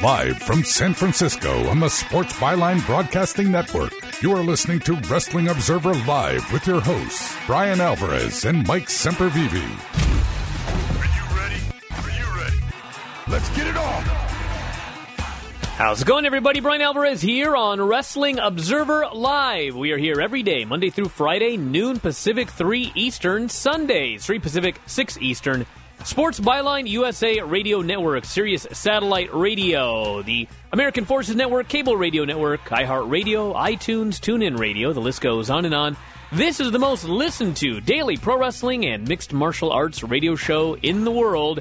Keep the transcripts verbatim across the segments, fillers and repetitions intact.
Live from San Francisco on the Sports Byline Broadcasting Network, you are listening to Wrestling Observer Live with your hosts, Brian Alvarez and Mike Sempervive. Are you ready? Are you ready? Let's get it on! How's it going, everybody? Brian Alvarez here on Wrestling Observer Live. We are here every day, Monday through Friday, noon Pacific, three Eastern, Sundays, three Pacific, six Eastern. Sports Byline U S A Radio Network, Sirius Satellite Radio, the American Forces Network, Cable Radio Network, iHeartRadio, iTunes, TuneIn Radio, the list goes on and on. This is the most listened to daily pro wrestling and mixed martial arts radio show in the world.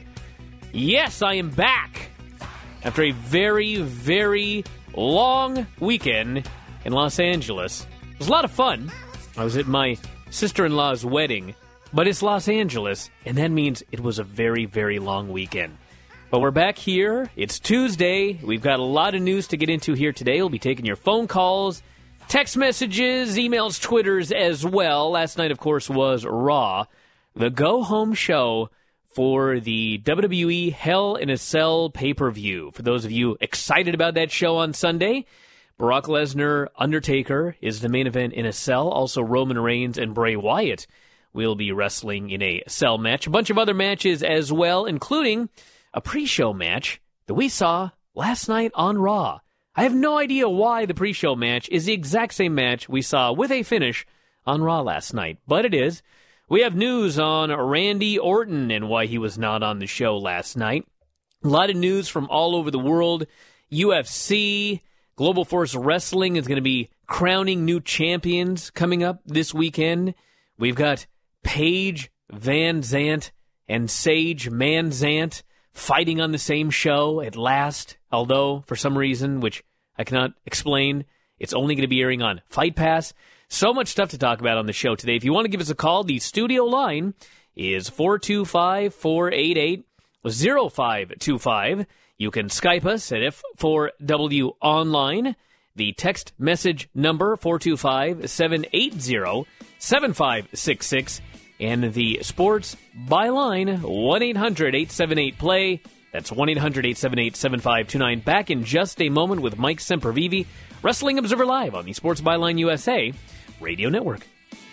Yes, I am back after a very, very long weekend in Los Angeles. It was a lot of fun. I was at my sister-in-law's wedding. But it's Los Angeles, and that means it was a very, very long weekend. But we're back here. It's Tuesday. We've got a lot of news to get into here today. We'll be taking your phone calls, text messages, emails, Twitters as well. Last night, of course, was Raw, the go-home show for the W W E Hell in a Cell pay-per-view. For those of you excited about that show on Sunday, Brock Lesnar, Undertaker is the main event in a cell. Also, Roman Reigns and Bray Wyatt will be wrestling in a cell match. A bunch of other matches as well, including a pre-show match that we saw last night on Raw. I have no idea why the pre-show match is the exact same match we saw with a finish on Raw last night, but it is. We have news on Randy Orton and why he was not on the show last night. A lot of news from all over the world. U F C, Global Force Wrestling is going to be crowning new champions coming up this weekend. We've got Paige Van Zant and Sage Manzant fighting on the same show at last, although for some reason, which I cannot explain, it's only going to be airing on Fight Pass. So much stuff to talk about on the show today. If you want to give us a call, the studio line is four two five, four eight eight, zero five two five. You can Skype us at F four W Online. The text message number, four two five, seven eight zero, seven five six six. And the Sports Byline, one eight hundred, eight seven eight, play. That's one eight hundred, eight seven eight, seven five two nine. Back in just a moment with Mike Sempervive, Wrestling Observer Live on the Sports Byline U S A Radio Network.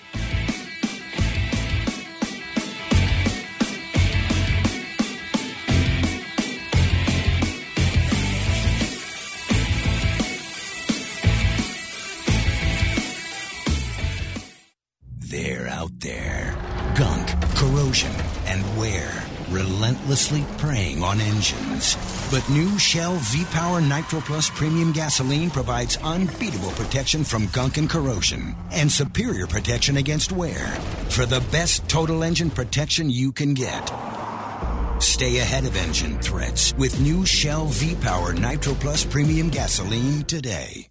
They're out there. Gunk, corrosion, and wear. Relentlessly preying on engines. But new Shell V-Power Nitro Plus Premium Gasoline provides unbeatable protection from gunk and corrosion. And superior protection against wear. For the best total engine protection you can get. Stay ahead of engine threats with new Shell V-Power Nitro Plus Premium Gasoline today.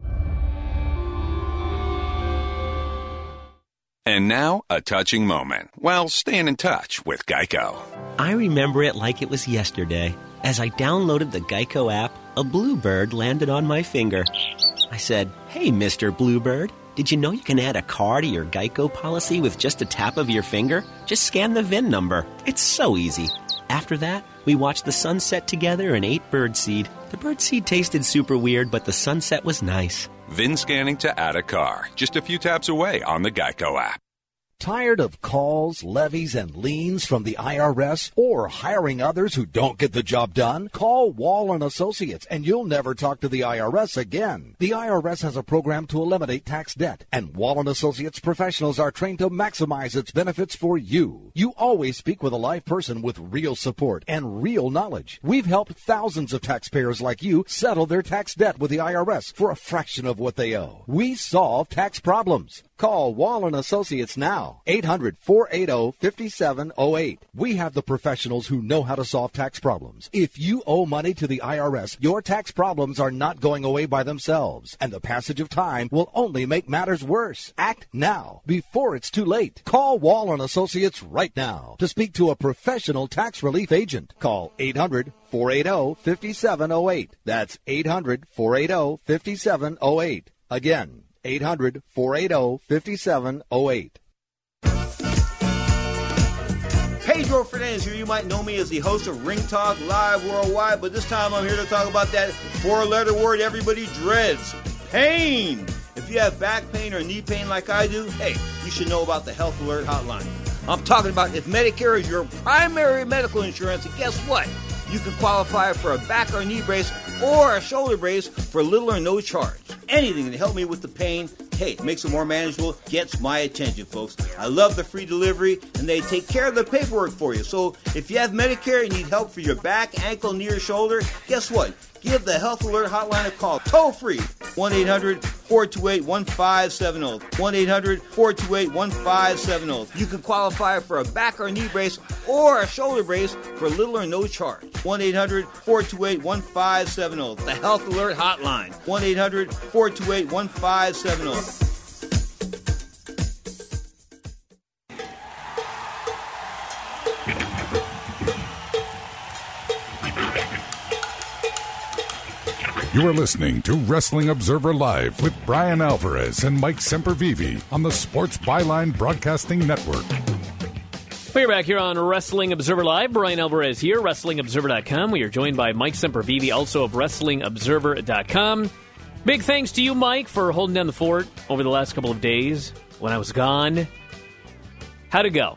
And now, a touching moment. Well, staying in touch with Geico. I remember it like it was yesterday. As I downloaded the Geico app, a bluebird landed on my finger. I said, "Hey, Mister Bluebird, did you know you can add a car to your Geico policy with just a tap of your finger? Just scan the V I N number. It's so easy." After that, we watched the sunset together and ate birdseed. The birdseed tasted super weird, but the sunset was nice. V I N scanning to add a car. Just a few taps away on the Geico app. Tired of calls, levies, and liens from the I R S or hiring others who don't get the job done? Call Wall and Associates and you'll never talk to the I R S again. The I R S has a program to eliminate tax debt, and Wall and Associates professionals are trained to maximize its benefits for you. You always speak with a live person with real support and real knowledge. We've helped thousands of taxpayers like you settle their tax debt with the I R S for a fraction of what they owe. We solve tax problems. Call Wall and Associates now, eight hundred, four eight zero, five seven zero eight. We have the professionals who know how to solve tax problems. If you owe money to the I R S, your tax problems are not going away by themselves, and the passage of time will only make matters worse. Act now, before it's too late. Call Wall and Associates right now to speak to a professional tax relief agent. Call eight hundred, four eight zero, five seven zero eight. That's eight hundred, four eight zero, five seven zero eight. Again, eight hundred, four eight zero, five seven zero eight. Paige Pedro Fernandez here. You might know me as the host of Ring Talk Live Worldwide, but this time I'm here to talk about that four-letter word everybody dreads, pain. If you have back pain or knee pain like I do, hey, you should know about the Health Alert Hotline. I'm talking about if Medicare is your primary medical insurance, and guess what? You can qualify for a back or knee brace or a shoulder brace for little or no charge. Anything to help me with the pain, hey, makes it more manageable, gets my attention, folks. I love the free delivery, and they take care of the paperwork for you. So if you have Medicare and need help for your back, ankle, knee, or shoulder, guess what? Give the Health Alert Hotline a call, toll free, one eight hundred four two eight one five seven zero, one eight hundred four two eight one five seven zero. You can qualify for a back or knee brace or a shoulder brace for little or no charge. one eight hundred four two eight one five seven zero, the Health Alert Hotline, one eight hundred four two eight one five seven zero. You are listening to Wrestling Observer Live with Brian Alvarez and Mike Sempervive on the Sports Byline Broadcasting Network. We're back here on Wrestling Observer Live. Brian Alvarez here, Wrestling Observer dot com. We are joined by Mike Sempervive, also of Wrestling Observer dot com. Big thanks to you, Mike, for holding down the fort over the last couple of days when I was gone. How'd it go?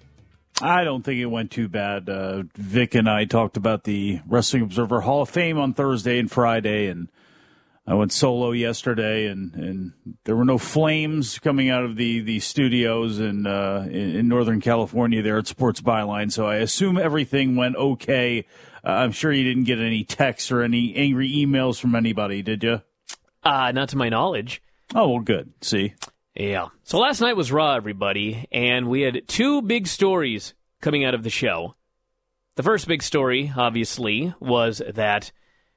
I don't think it went too bad. Uh, Vic and I talked about the Wrestling Observer Hall of Fame on Thursday and Friday, and I went solo yesterday, and, and there were no flames coming out of the, the studios in, uh, in in Northern California there at Sports Byline, so I assume everything went okay. Uh, I'm sure you didn't get any texts or any angry emails from anybody, did you? Uh, not to my knowledge. Oh, well, good. See? Yeah. So last night was Raw, everybody, and we had two big stories coming out of the show. The first big story, obviously, was that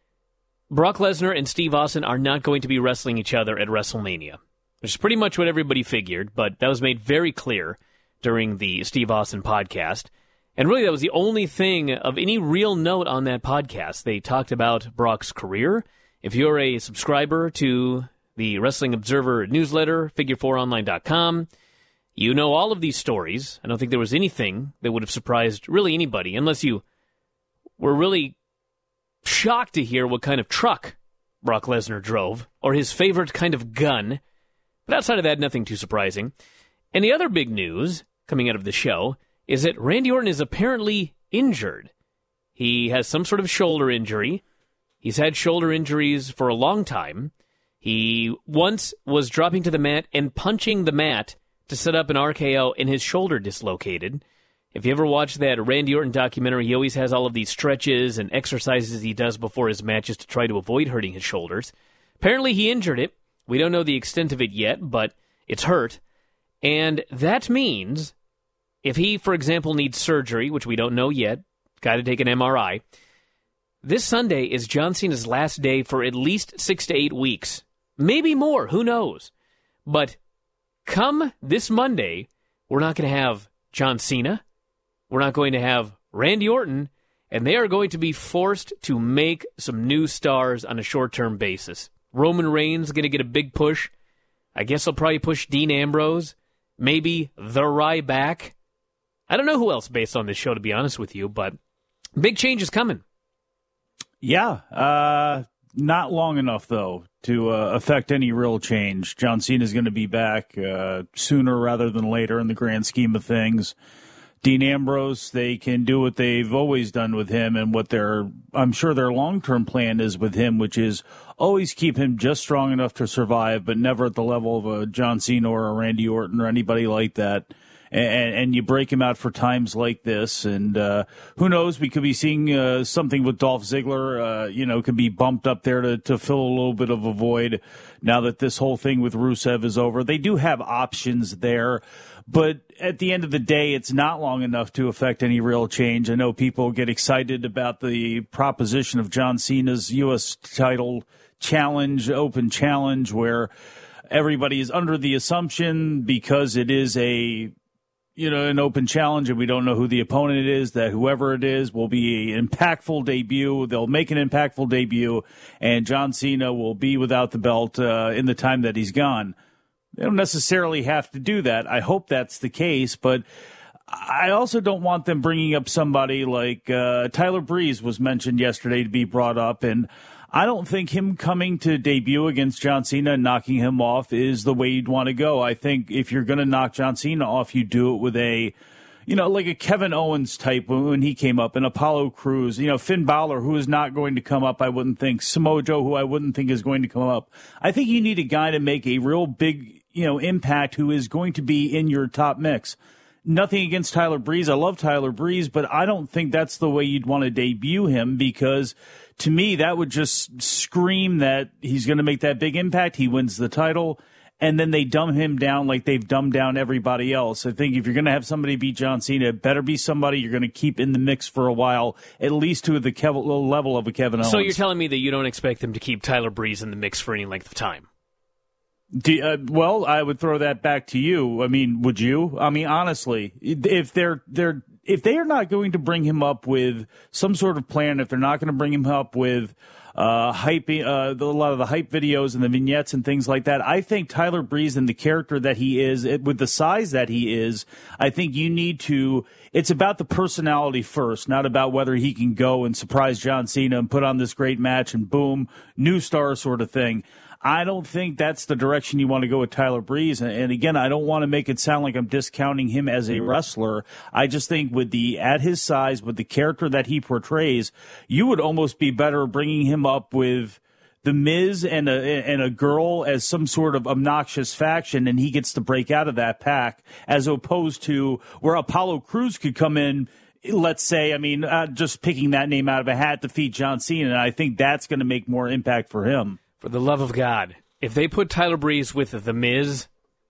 Brock Lesnar and Steve Austin are not going to be wrestling each other at WrestleMania, which is pretty much what everybody figured, but that was made very clear during the Steve Austin podcast. And really, that was the only thing of any real note on that podcast. They talked about Brock's career. If you're a subscriber to the Wrestling Observer newsletter, figure four online dot com, you know all of these stories. I don't think there was anything that would have surprised really anybody, unless you were really shocked to hear what kind of truck Brock Lesnar drove, or his favorite kind of gun. But outside of that, nothing too surprising. And the other big news coming out of the show is that Randy Orton is apparently injured. He has some sort of shoulder injury. He's had shoulder injuries for a long time. He once was dropping to the mat and punching the mat to set up an R K O, and his shoulder dislocated. If you ever watch that Randy Orton documentary, he always has all of these stretches and exercises he does before his matches to try to avoid hurting his shoulders. Apparently he injured it. We don't know the extent of it yet, but it's hurt. And that means if he, for example, needs surgery, which we don't know yet, got to take an M R I, this Sunday is John Cena's last day for at least six to eight weeks. Maybe more, who knows? But come this Monday, we're not going to have John Cena. We're not going to have Randy Orton. And they are going to be forced to make some new stars on a short-term basis. Roman Reigns going to get a big push. I guess they'll probably push Dean Ambrose. Maybe The Ryback. I don't know who else based on this show, to be honest with you, but big change is coming. Yeah, uh, not long enough, though, to uh, affect any real change. John Cena is going to be back uh, sooner rather than later in the grand scheme of things. Dean Ambrose, they can do what they've always done with him and what their, I'm sure their long-term plan is with him, which is always keep him just strong enough to survive, but never at the level of a John Cena or a Randy Orton or anybody like that. And, and you break him out for times like this, and uh, who knows? We could be seeing uh, something with Dolph Ziggler. Uh, you know, could be bumped up there to, to fill a little bit of a void now that this whole thing with Rusev is over. They do have options there, but at the end of the day, it's not long enough to affect any real change. I know people get excited about the proposition of John Cena's U S title challenge, open challenge, where everybody is under the assumption because it is a you know, an open challenge, and we don't know who the opponent is, that whoever it is will be an impactful debut. They'll make an impactful debut, and John Cena will be without the belt uh, in the time that he's gone. They don't necessarily have to do that. I hope that's the case, but I also don't want them bringing up somebody like uh, Tyler Breeze was mentioned yesterday to be brought up, and I don't think him coming to debut against John Cena and knocking him off is the way you'd want to go. I think if you're going to knock John Cena off, you do it with a, you know, like a Kevin Owens type when he came up, and Apollo Crews, you know, Finn Balor, who is not going to come up, I wouldn't think, Samoa Joe, who I wouldn't think is going to come up. I think you need a guy to make a real big, you know, impact who is going to be in your top mix. Nothing against Tyler Breeze. I love Tyler Breeze, but I don't think that's the way you'd want to debut him, because to me, that would just scream that he's going to make that big impact. He wins the title, and then they dumb him down like they've dumbed down everybody else. I think if you're going to have somebody beat John Cena, it better be somebody you're going to keep in the mix for a while, at least to the Kev- level of a Kevin Owens. So you're telling me that you don't expect them to keep Tyler Breeze in the mix for any length of time? Do, uh, well, I would throw that back to you. I mean, would you? I mean, honestly, if they're they're if they are not going to bring him up with some sort of plan, if they're not going to bring him up with uh, hype, uh, a lot of the hype videos and the vignettes and things like that, I think Tyler Breeze and the character that he is, with the size that he is, I think you need to. It's about the personality first, not about whether he can go and surprise John Cena and put on this great match and boom, new star sort of thing. I don't think that's the direction you want to go with Tyler Breeze. And again, I don't want to make it sound like I'm discounting him as a wrestler. I just think with the, at his size, with the character that he portrays, you would almost be better bringing him up with The Miz and a, and a girl as some sort of obnoxious faction, and he gets to break out of that pack, as opposed to where Apollo Crews could come in. Let's say, I mean, uh, just picking that name out of a hat, defeat John Cena, and I think that's going to make more impact for him. For the love of God, if they put Tyler Breeze with The Miz,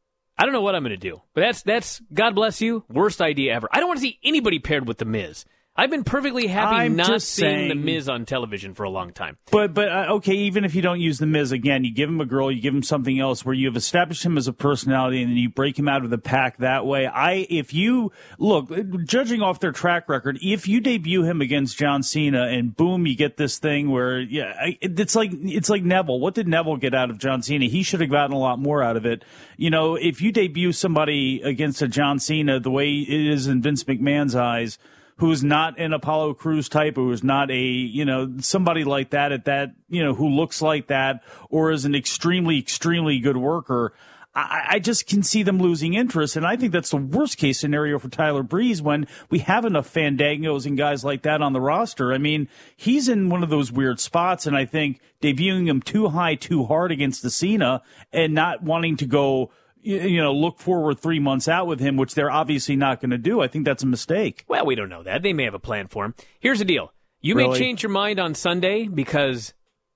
I don't know what I'm going to do. But that's, that's God bless you, worst idea ever. I don't want to see anybody paired with The Miz. I've been perfectly happy I'm not seeing saying, The Miz on television for a long time. But, but uh, okay, even if you don't use The Miz, again, you give him a girl, you give him something else where you have established him as a personality and then you break him out of the pack that way. I, if you, look, judging off their track record, if you debut him against John Cena and boom, you get this thing where, yeah, it's like, it's like Neville. What did Neville get out of John Cena? He should have gotten a lot more out of it. You know, if you debut somebody against a John Cena the way it is in Vince McMahon's eyes, who's not an Apollo Crews type, who is not a, you know, somebody like that at that, you know, who looks like that or is an extremely, extremely good worker, I, I just can see them losing interest. And I think that's the worst case scenario for Tyler Breeze when we have enough Fandangos and guys like that on the roster. I mean, he's in one of those weird spots, and I think debuting him too high, too hard against the Cena and not wanting to go, you know, look forward three months out with him, which they're obviously not going to do. I think that's a mistake. Well, we don't know that. They may have a plan for him. Here's the deal. You really? may change your mind on Sunday, because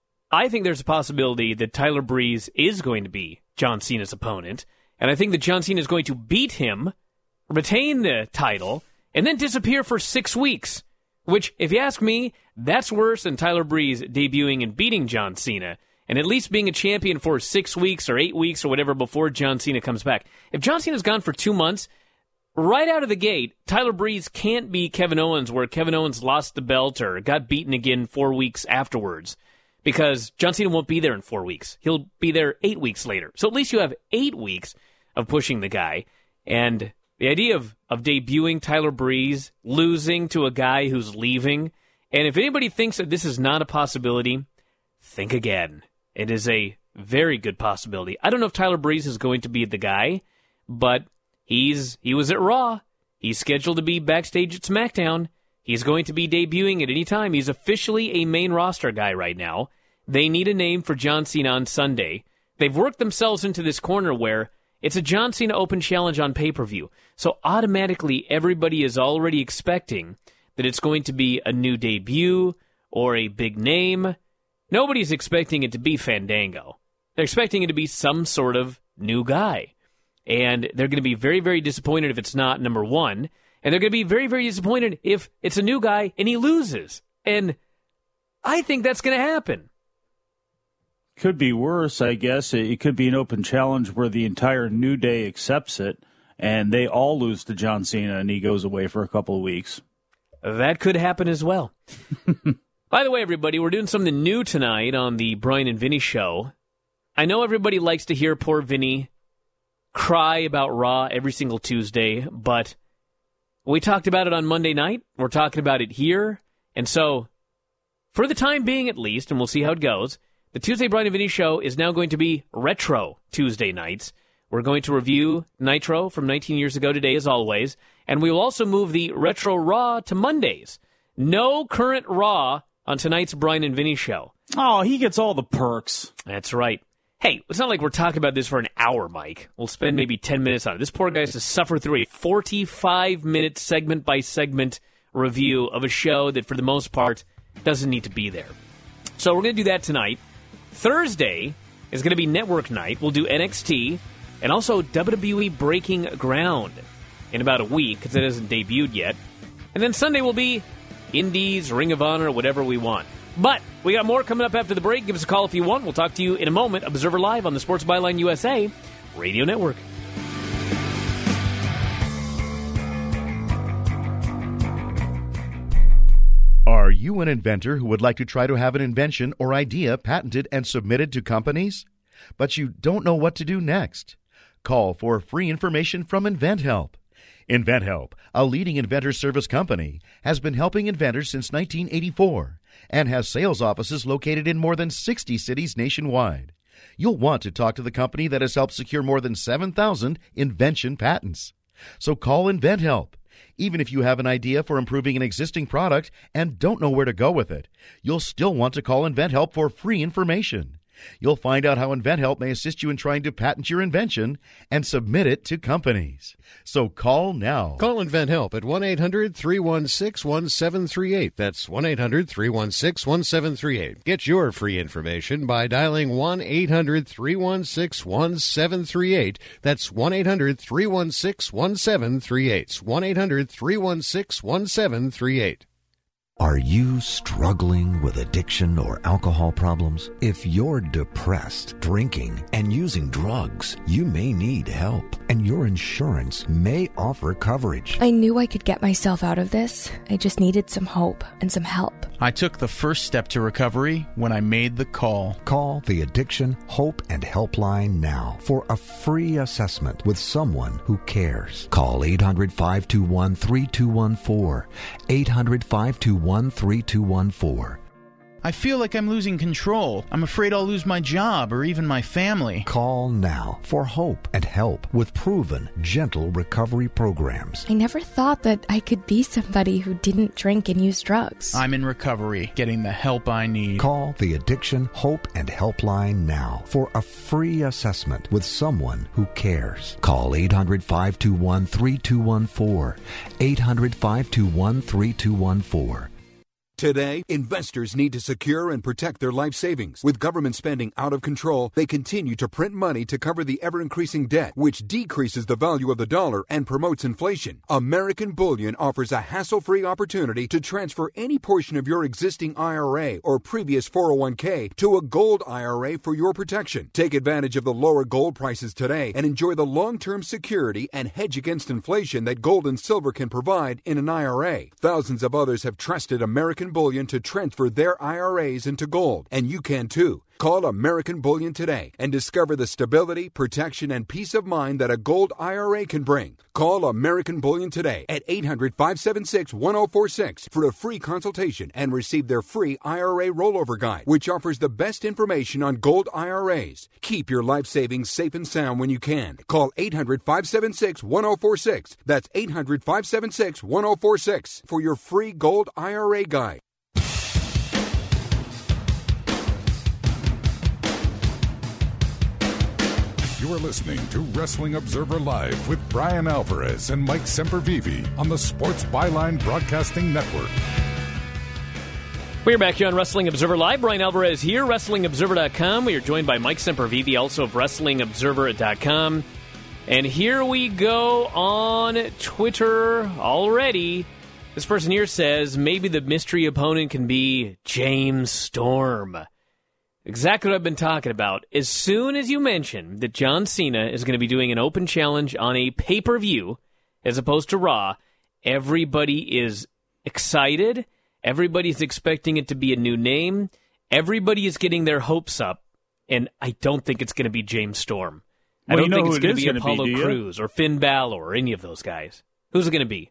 I think there's a possibility that Tyler Breeze is going to be John Cena's opponent, and I think that John Cena is going to beat him, retain the title, and then disappear for six weeks, which, if you ask me, that's worse than Tyler Breeze debuting and beating John Cena, and at least being a champion for six weeks or eight weeks or whatever before John Cena comes back. If John Cena's gone for two months, right out of the gate, Tyler Breeze can't be Kevin Owens, where Kevin Owens lost the belt or got beaten again four weeks afterwards, because John Cena won't be there in four weeks. He'll be there eight weeks later. So at least you have eight weeks of pushing the guy. And the idea of, of debuting Tyler Breeze, losing to a guy who's leaving, and if anybody thinks that this is not a possibility, think again. It is a very good possibility. I don't know if Tyler Breeze is going to be the guy, but he's he was at Raw. He's scheduled to be backstage at SmackDown. He's going to be debuting at any time. He's officially a main roster guy right now. They need a name for John Cena on Sunday. They've worked themselves into this corner where it's a John Cena Open Challenge on pay-per-view. So automatically everybody is already expecting that it's going to be a new debut or a big name. Nobody's expecting it to be Fandango. They're expecting it to be some sort of new guy. And they're going to be very, very disappointed if it's not, number one. And they're going to be very, very disappointed if it's a new guy and he loses. And I think that's going to happen. Could be worse, I guess. It could be an open challenge where the entire New Day accepts it and they all lose to John Cena and he goes away for a couple of weeks. That could happen as well. By the way, everybody, we're doing something new tonight on the Brian and Vinny show. I know everybody likes to hear poor Vinny cry about Raw every single Tuesday, but We talked about it on Monday night. We're talking about it here. And so, for the time being at least, and we'll see how it goes, the Tuesday Brian and Vinny show is now going to be retro Tuesday nights. We're going to review Nitro from nineteen years ago today, as always. And we will also move the Retro Raw to Mondays. No current Raw on tonight's Brian and Vinny show. Oh, he gets all the perks. That's right. Hey, it's not like we're talking about this for an hour, Mike. We'll spend maybe ten minutes on it. This poor guy has to suffer through a forty-five minute segment-by-segment review of a show that, for the most part, doesn't need to be there. So we're going to do that tonight. Thursday is going to be Network Night. We'll do N X T and also W W E Breaking Ground in about a week, because it hasn't debuted yet. And then Sunday will be Indies, Ring of Honor, whatever we want. But we got more coming up after the break. Give us a call if you want. We'll talk to you in a moment. Observer Live on the Sports Byline U S A Radio Network. Are you an inventor who would like to try to have an invention or idea patented and submitted to companies, but you don't know what to do next? Call for free information from InventHelp. InventHelp, a leading inventor service company, has been helping inventors since nineteen eighty-four and has sales offices located in more than sixty cities nationwide. You'll want to talk to the company that has helped secure more than seven thousand invention patents. So call InventHelp. Even if you have an idea for improving an existing product and don't know where to go with it, you'll still want to call InventHelp for free information. You'll find out how InventHelp may assist you in trying to patent your invention and submit it to companies. So call now. Call InventHelp at one eight hundred three one six one seven three eight. That's one eight hundred three one six one seven three eight. Get your free information by dialing one eight hundred three one six one seven three eight. That's one eight hundred three one six one seven three eight. one eight hundred three one six one seven three eight. Are you struggling with addiction or alcohol problems? If you're depressed, drinking, and using drugs, you may need help, and your insurance may offer coverage. I knew I could get myself out of this. I just needed some hope and some help. I took the first step to recovery when I made the call. Call the Addiction Hope and Helpline now for a free assessment with someone who cares. Call eight hundred five two one three two one four. eight hundred five two one three two one four. I feel like I'm losing control. I'm afraid I'll lose my job or even my family. Call now for hope and help with proven, gentle recovery programs. I never thought that I could be somebody who didn't drink and use drugs. I'm in recovery, getting the help I need. Call the Addiction Hope and Helpline now for a free assessment with someone who cares. Call eight hundred five two one three two one four. eight hundred five two one three two one four. Today, investors need to secure and protect their life savings. With government spending out of control, they continue to print money to cover the ever-increasing debt, which decreases the value of the dollar and promotes inflation. American Bullion offers a hassle-free opportunity to transfer any portion of your existing I R A or previous four oh one k to a gold I R A for your protection. Take advantage of the lower gold prices today and enjoy the long-term security and hedge against inflation that gold and silver can provide in an I R A. Thousands of others have trusted American Bullion to transfer their I R As into gold, and you can too. Call American Bullion today and discover the stability, protection, and peace of mind that a gold I R A can bring. Call American Bullion today at eight hundred five seven six one oh four six for a free consultation and receive their free I R A rollover guide, which offers the best information on gold I R As. Keep your life savings safe and sound when you can. Call eight hundred five seven six one oh four six. That's eight hundred five seven six one oh four six for your free gold I R A guide. You are listening to Wrestling Observer Live with Brian Alvarez and Mike Sempervive on the Sports Byline Broadcasting Network. We're back here on Wrestling Observer Live. Brian Alvarez here, Wrestling Observer dot com. We are joined by Mike Sempervive, also of Wrestling Observer dot com. And here we go on Twitter already. This person here says, maybe the mystery opponent can be James Storm. Exactly what I've been talking about. As soon as you mention that John Cena is going to be doing an open challenge on a pay-per-view as opposed to Raw, everybody is excited. Everybody's expecting it to be a new name. Everybody is getting their hopes up, and I don't think it's going to be James Storm. Well, I don't you know think it's it going to be gonna Apollo be, Crews or Finn Balor or any of those guys. Who's it going to be?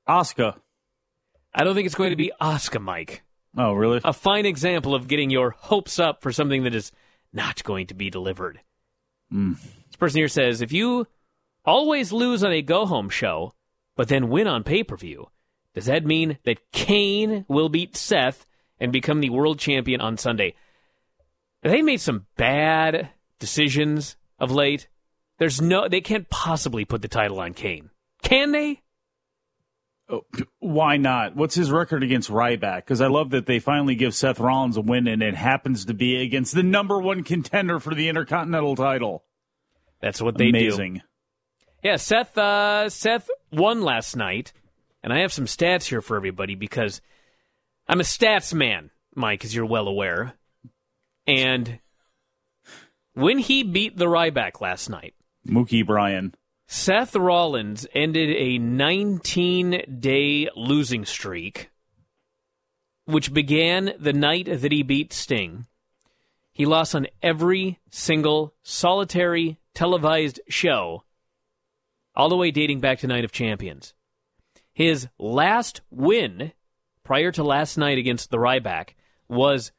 Asuka. I don't think it's going to be Asuka, Mike. Oh, really? A fine example of getting your hopes up for something that is not going to be delivered. Mm. This person here says, if you always lose on a go-home show, but then win on pay-per-view, does that mean that Kane will beat Seth and become the world champion on Sunday? They made some bad decisions of late. There's no, they can't possibly put the title on Kane. Can they? Oh, why not? What's his record against Ryback? Because I love that they finally give Seth Rollins a win, and it happens to be against the number one contender for the Intercontinental title. That's what they Amazing. do. Yeah, Seth, uh, Seth won last night, and I have some stats here for everybody because I'm a stats man, Mike, as you're well aware. And when he beat the Ryback last night, Mookie Bryan, Seth Rollins ended a nineteen-day losing streak, which began the night that he beat Sting. He lost on every single solitary televised show, all the way dating back to Night of Champions. His last win, prior to last night against the Ryback, was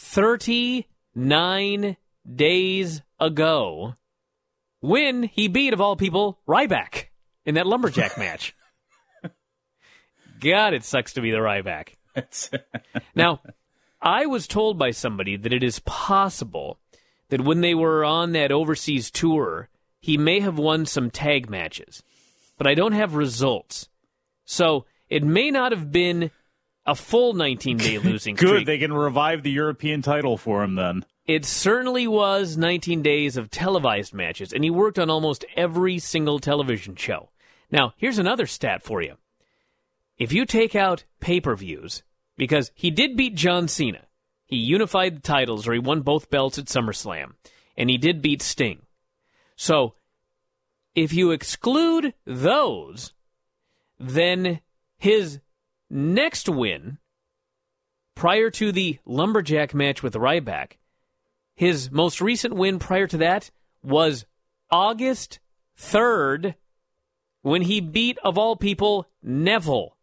thirty-nine days ago, when he beat, of all people, Ryback in that lumberjack match. God, it sucks to be the Ryback. Now, I was told by somebody that it is possible that when they were on that overseas tour, he may have won some tag matches, but I don't have results. So it may not have been a full nineteen-day losing Good, streak. they can revive the European title for him then. It certainly was nineteen days of televised matches, and he worked on almost every single television show. Now, here's another stat for you. If you take out pay-per-views, because he did beat John Cena, he unified the titles, or he won both belts at SummerSlam, and he did beat Sting. So, if you exclude those, then his next win, prior to the lumberjack match with Ryback, his most recent win prior to that was August third, when he beat, of all people, Neville.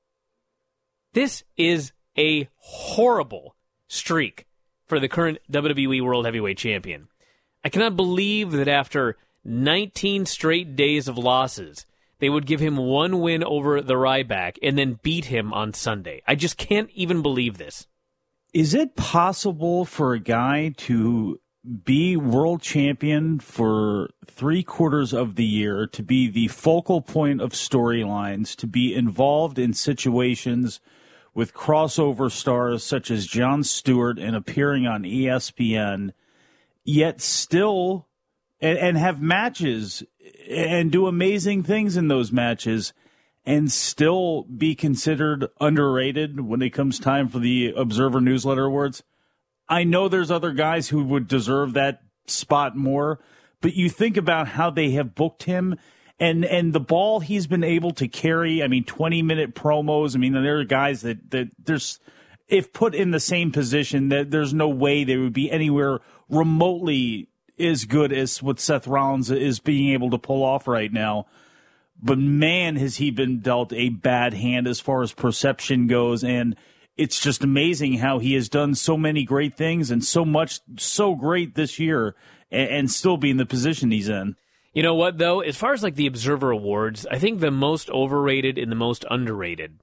This is a horrible streak for the current W W E World Heavyweight Champion. I cannot believe that after nineteen straight days of losses, they would give him one win over the Ryback and then beat him on Sunday. I just can't even believe this. Is it possible for a guy to be world champion for three quarters of the year, to be the focal point of storylines, to be involved in situations with crossover stars such as Jon Stewart and appearing on E S P N, yet still, and, and have matches and do amazing things in those matches, and still be considered underrated when it comes time for the Observer Newsletter Awards? I know there's other guys who would deserve that spot more, but you think about how they have booked him and, and the ball he's been able to carry. I mean, twenty-minute promos. I mean, there are guys that, that there's, if put in the same position, that there's no way they would be anywhere remotely as good as what Seth Rollins is being able to pull off right now. But man, has he been dealt a bad hand as far as perception goes. And it's just amazing how he has done so many great things and so much, so great this year, and, and still be in the position he's in. You know what, though? As far as like the Observer Awards, I think the most overrated and the most underrated,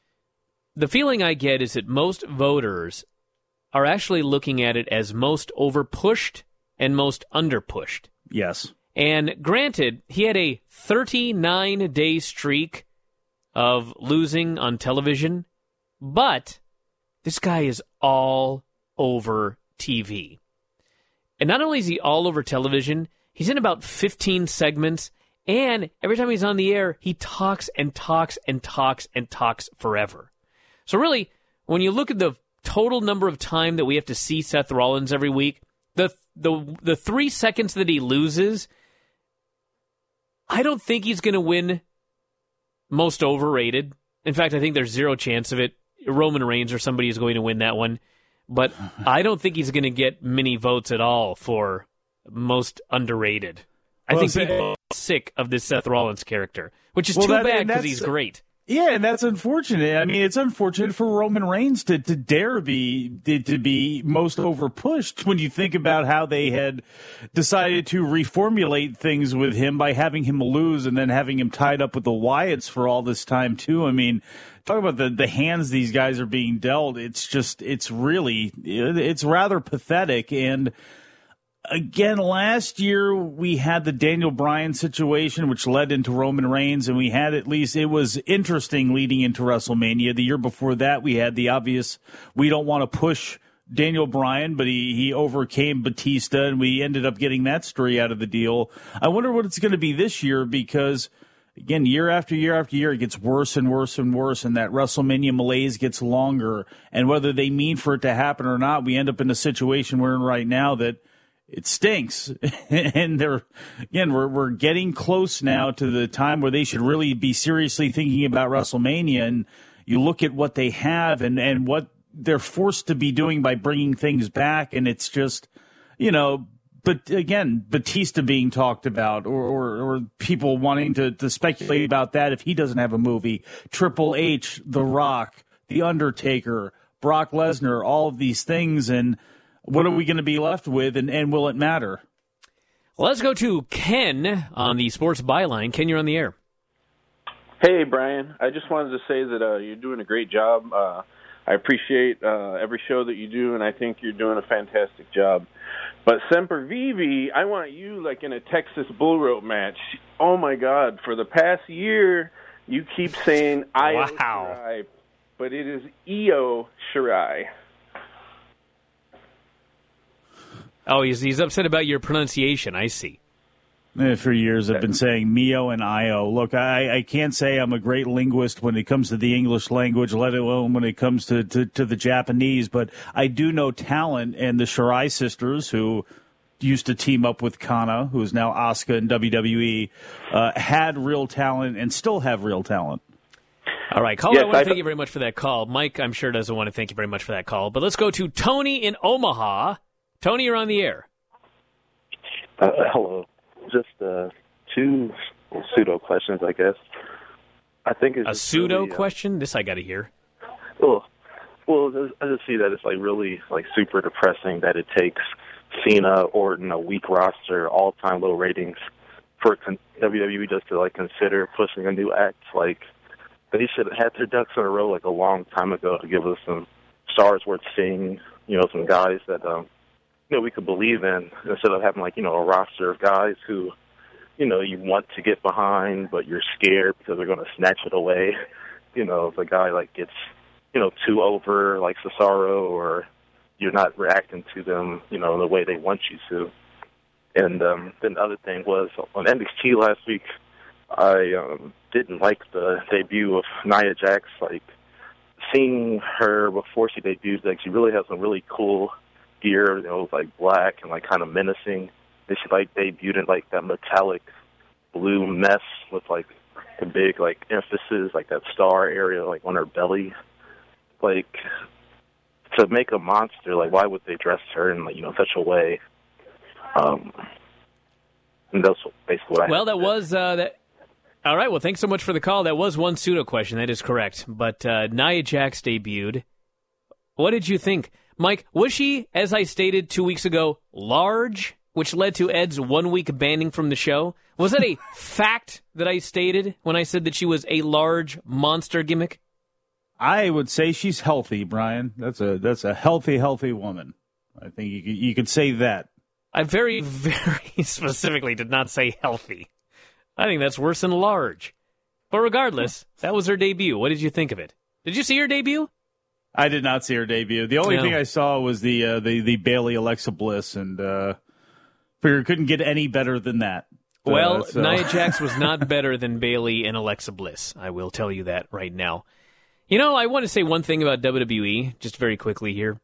the feeling I get is that most voters are actually looking at it as most overpushed and most underpushed. Yes. And granted, he had a thirty-nine day streak of losing on television, but this guy is all over T V. And not only is he all over television, he's in about fifteen segments, and every time he's on the air, he talks and talks and talks and talks forever. So really, when you look at the total number of time that we have to see Seth Rollins every week, the the the three seconds that he loses, I don't think he's going to win most overrated. In fact, I think there's zero chance of it. Roman Reigns or somebody is going to win that one. But I don't think he's going to get many votes at all for most underrated. I Well, think so, people are sick of this Seth Rollins character, which is well, too that, bad and because that's- he's great. Yeah, and that's unfortunate. I mean, it's unfortunate for Roman Reigns to, to dare be to be most overpushed when you think about how they had decided to reformulate things with him by having him lose and then having him tied up with the Wyatts for all this time, too. I mean, talk about the, the hands these guys are being dealt. It's just, it's really, it's rather pathetic. And again, last year we had the Daniel Bryan situation, which led into Roman Reigns, and we had at least, it was interesting leading into WrestleMania. The year before that, we had the obvious, we don't want to push Daniel Bryan, but he, he overcame Batista, and we ended up getting that story out of the deal. I wonder what it's going to be this year, because, again, year after year after year, it gets worse and worse and worse, and that WrestleMania malaise gets longer. And whether they mean for it to happen or not, we end up in a situation we're in right now that it stinks. And they're, again, we're we're getting close now to the time where they should really be seriously thinking about WrestleMania. And you look at what they have and, and what they're forced to be doing by bringing things back, and it's just, you know, but again, Batista being talked about, or, or, or people wanting to, to speculate about that if he doesn't have a movie. Triple H, The Rock, The Undertaker, Brock Lesnar, all of these things, and what are we going to be left with, and, and will it matter? Well, let's go to Ken on the Sports Byline. Ken, you're on the air. Hey, Brian. I just wanted to say that uh, you're doing a great job. Uh, I appreciate uh, every show that you do, and I think you're doing a fantastic job. But Semper Vivi, I want you like in a Texas bull rope match. Oh, my God. For the past year, you keep saying Io wow. Shirai, but it is Io Shirai. Oh, he's he's upset about your pronunciation. I see. For years, I've been saying Mio and Io. Look, I, I can't say I'm a great linguist when it comes to the English language, let alone when it comes to, to, to the Japanese, but I do know talent, and the Shirai sisters, who used to team up with Kana, who is now Asuka in W W E, uh, had real talent and still have real talent. All right, caller, yes, I want to I... thank you very much for that call. Mike, I'm sure, doesn't want to thank you very much for that call, but let's go to Tony in Omaha. Tony, you're on the air. Uh, hello. Just uh, two pseudo questions, I guess. I think it's a pseudo really, uh, question. This I got to hear. Well, well, I just see that it's like really like super depressing that it takes Cena, Orton, a weak roster, all-time low ratings for con- W W E just to like consider pushing a new act. Like they should have had their ducks in a row like a long time ago to give us some stars worth seeing. You know, some guys that um, you know we could believe in instead of having like you know a roster of guys who you know you want to get behind but you're scared because they're going to snatch it away. You know, if a guy like gets you know too over like Cesaro, or you're not reacting to them you know the way they want you to. And um, then the other thing was on N X T last week, I um, didn't like the debut of Nia Jax. Like seeing her before she debuted, like she really has some really cool gear. You know, like black and like kind of menacing. And she like debuted in like that metallic blue mess with like the big like emphasis, like that star area, like on her belly. Like to make a monster, like why would they dress her in like you know such a way? Um, and that's basically what I Well, that was uh, that. All right. Well, thanks so much for the call. That was one pseudo question. That is correct. But uh, Nia Jax debuted. What did you think, Mike? Was she, as I stated two weeks ago, large, which led to Ed's one week banning from the show? Was that a fact that I stated when I said that she was a large monster gimmick? I would say she's healthy, Brian. That's a that's a healthy, healthy woman. I think you could, you could say that. I very, very specifically did not say healthy. I think that's worse than large. But regardless, that was her debut. What did you think of it? Did you see her debut? I did not see her debut. The only No. thing I saw was the uh, the, the Bayley Alexa Bliss, and uh, figured it couldn't get any better than that. Well, Uh, so. Nia Jax was not better than Bayley and Alexa Bliss. I will tell you that right now. You know, I want to say one thing about W W E, just very quickly here.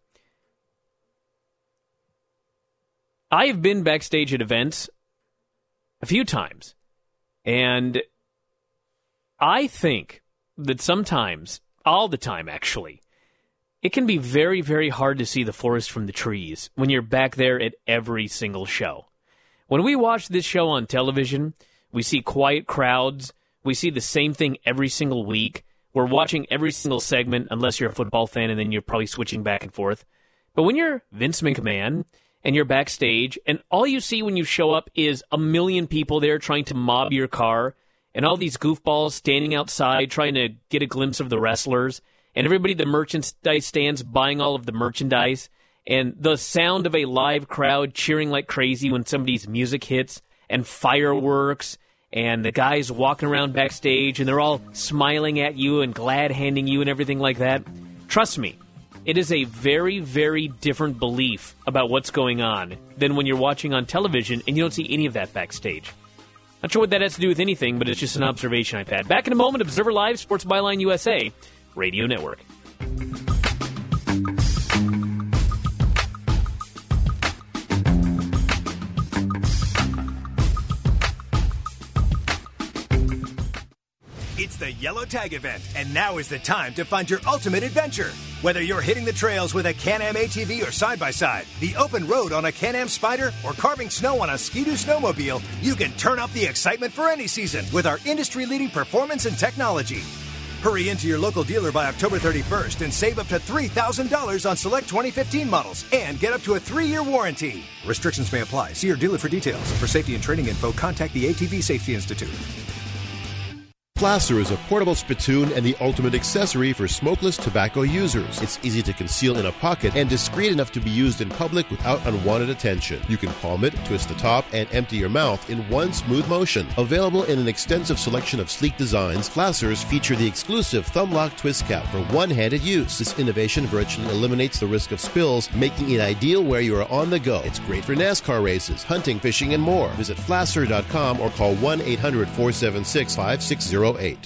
I have been backstage at events a few times, and I think that sometimes, all the time actually, it can be very, very hard to see the forest from the trees when you're back there at every single show. When we watch this show on television, we see quiet crowds, we see the same thing every single week, we're watching every single segment, unless you're a football fan, and then you're probably switching back and forth. But when you're Vince McMahon and you're backstage, and all you see when you show up is a million people there trying to mob your car, and all these goofballs standing outside trying to get a glimpse of the wrestlers, and everybody at the merchandise stands buying all of the merchandise, and the sound of a live crowd cheering like crazy when somebody's music hits, and fireworks, and the guys walking around backstage, and they're all smiling at you and glad-handing you and everything like that. Trust me, it is a very, very different belief about what's going on than when you're watching on television and you don't see any of that backstage. Not sure what that has to do with anything, but it's just an observation I've had. Back in a moment, Observer Live, Sports Byline U S A Radio Network. It's the Yellow Tag event, and now is the time to find your ultimate adventure. Whether you're hitting the trails with a Can-Am A T V or side-by-side, the open road on a Can-Am Spyder, or carving snow on a Ski-Doo snowmobile, you can turn up the excitement for any season with our industry-leading performance and technology. Hurry into your local dealer by October thirty-first and save up to three thousand dollars on select twenty fifteen models and get up to a three-year warranty. Restrictions may apply. See your dealer for details. For safety and training info, contact the A T V Safety Institute. Flasser is a portable spittoon and the ultimate accessory for smokeless tobacco users. It's easy to conceal in a pocket and discreet enough to be used in public without unwanted attention. You can palm it, twist the top, and empty your mouth in one smooth motion. Available in an extensive selection of sleek designs, Flassers feature the exclusive thumb lock twist cap for one-handed use. This innovation virtually eliminates the risk of spills, making it ideal where you are on the go. It's great for NASCAR races, hunting, fishing, and more. Visit flasser dot com or call one eight hundred four seven six five six zero eight.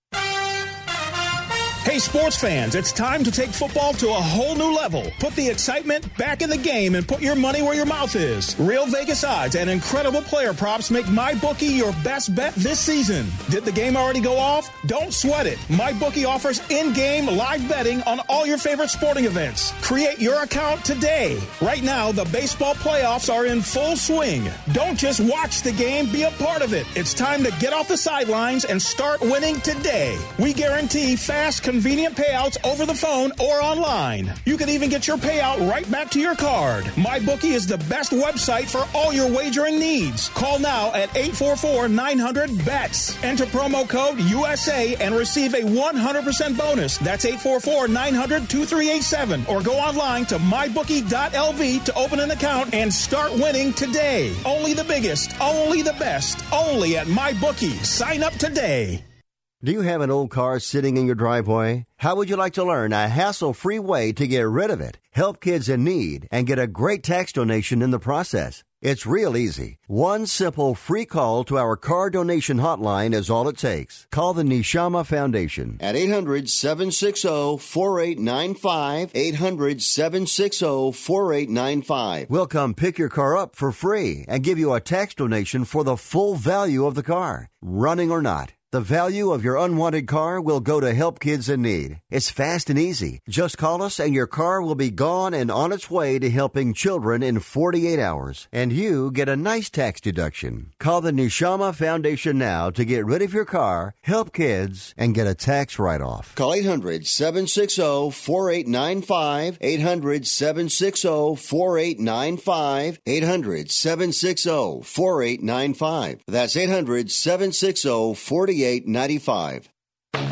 Hey, sports fans, it's time to take football to a whole new level. Put the excitement back in the game and put your money where your mouth is. Real Vegas odds and incredible player props make MyBookie your best bet this season. Did the game already go off? Don't sweat it. MyBookie offers in-game live betting on all your favorite sporting events. Create your account today. Right now, the baseball playoffs are in full swing. Don't just watch the game, be a part of it. It's time to get off the sidelines and start winning today. We guarantee fast, convenient payouts over the phone or online. You can even get your payout right back to your card. MyBookie is the best website for all your wagering needs. Call now at eight four four, nine hundred, B E T S. Enter promo code U S A and receive a one hundred percent bonus. That's eight four four, nine hundred, two three eight seven. Or go online to my bookie dot L V to open an account and start winning today. Only the biggest, only the best, only at MyBookie. Sign up today. Do you have an old car sitting in your driveway? How would you like to learn a hassle-free way to get rid of it, help kids in need, and get a great tax donation in the process? It's real easy. One simple free call to our car donation hotline is all it takes. Call the Neshama Foundation at eight hundred, seven six zero, four eight nine five, eight hundred, seven six zero, four eight nine five. We'll come pick your car up for free and give you a tax donation for the full value of the car, running or not. The value of your unwanted car will go to help kids in need. It's fast and easy. Just call us and your car will be gone and on its way to helping children in forty-eight hours. And you get a nice tax deduction. Call the Neshama Foundation now to get rid of your car, help kids, and get a tax write-off. Call eight hundred, seven six zero, four eight nine five, eight hundred, seven six zero, four eight nine five, eight hundred, seven six zero, four eight nine five. That's eight hundred, seven six zero, four eight nine five. You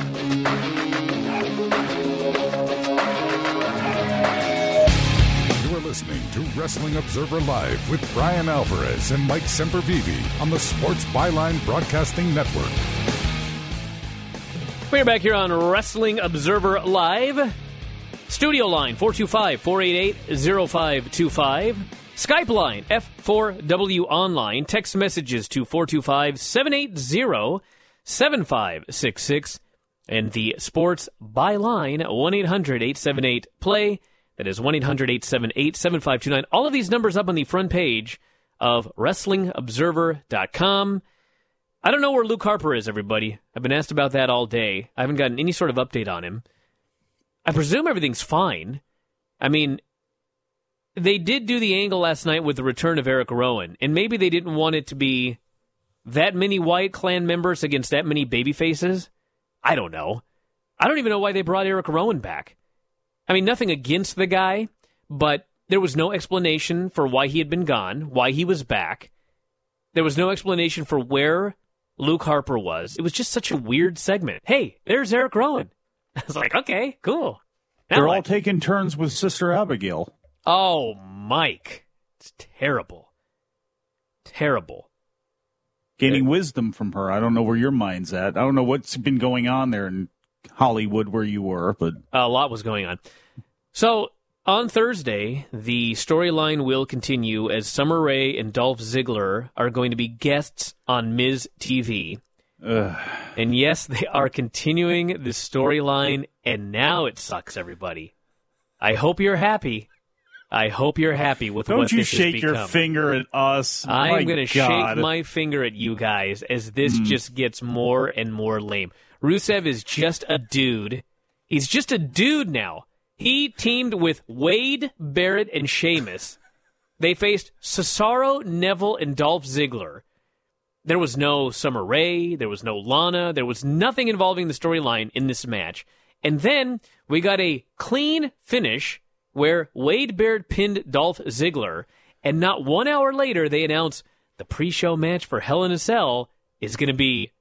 are listening to Wrestling Observer Live with Brian Alvarez and Mike Sempervive on the Sports Byline Broadcasting Network. We're back here on Wrestling Observer Live. Studio line four two five, four eight eight, zero five two five. Skype line F four W online. Text messages to four two five, seven eight zero, seven five six six. And the Sports Byline one eight hundred, eight seven eight, play. That is one eight hundred, eight seven eight, seven five two nine. All of these numbers up on the front page of wrestling observer dot com. I don't know where Luke Harper is, everybody. I've been asked about that all day. I haven't gotten any sort of update on him. I presume everything's fine. I mean, they did do the angle last night with the return of Eric Rowan, and maybe they didn't want it to be that many Wyatt Clan members against that many baby faces. I don't know. I don't even know why they brought Eric Rowan back. I mean, nothing against the guy, but there was no explanation for why he had been gone, why he was back. There was no explanation for where Luke Harper was. It was just such a weird segment. Hey, there's Eric Rowan. I was like, okay, cool. Now They're what? all taking turns with Sister Abigail. Oh, Mike. It's terrible. Terrible. Gaining it, wisdom from her. I don't know where your mind's at. I don't know what's been going on there in Hollywood where you were, but a lot was going on. So on Thursday, the storyline will continue as Summer Rae and Dolph Ziggler are going to be guests on Miz T V. Ugh. And yes, they are continuing the storyline, and now it sucks, everybody. I hope you're happy. I hope you're happy with Don't what you this has shake become. your finger at us. I'm going to shake God. my finger at you guys as this Mm. just gets more and more lame. Rusev is just a dude. He's just a dude now. He teamed with Wade Barrett and Sheamus. They faced Cesaro, Neville, and Dolph Ziggler. There was no Summer Rae. There was no Lana. There was nothing involving the storyline in this match. And then we got a clean finish where Wade Barrett pinned Dolph Ziggler, and not one hour later they announced the pre-show match for Hell in a Cell is going to be